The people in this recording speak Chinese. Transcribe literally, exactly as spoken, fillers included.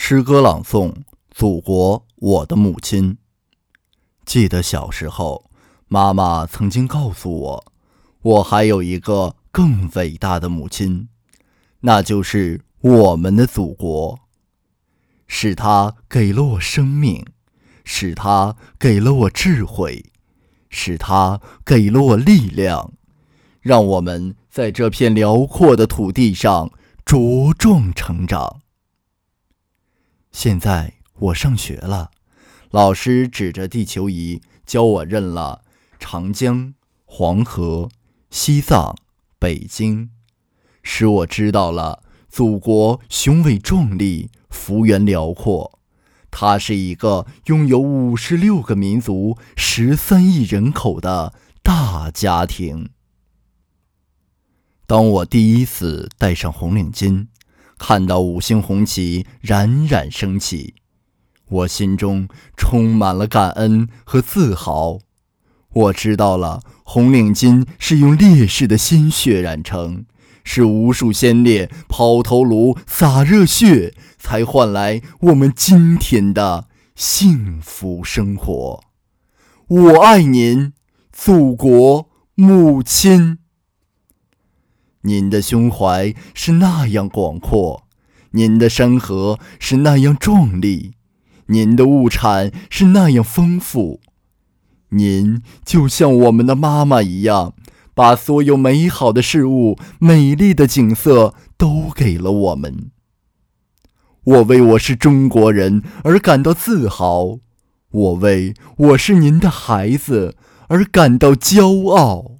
诗歌朗诵《祖国，我的母亲》。记得小时候，妈妈曾经告诉我，我还有一个更伟大的母亲，那就是我们的祖国。是她给了我生命，是她给了我智慧，是她给了我力量，让我们在这片辽阔的土地上茁壮成长。现在我上学了，老师指着地球仪教我认了长江、黄河、西藏、北京，使我知道了祖国雄伟壮丽，幅员辽阔。它是一个拥有五十六个民族、十三亿人口的大家庭。当我第一次戴上红领巾，看到五星红旗冉冉升起，我心中充满了感恩和自豪。我知道了，红领巾是用烈士的鲜血染成，是无数先烈抛头颅洒热血，才换来我们今天的幸福生活。我爱您，祖国母亲。您的胸怀是那样广阔，您的山河是那样壮丽，您的物产是那样丰富。您就像我们的妈妈一样，把所有美好的事物、美丽的景色都给了我们。我为我是中国人而感到自豪，我为我是您的孩子而感到骄傲。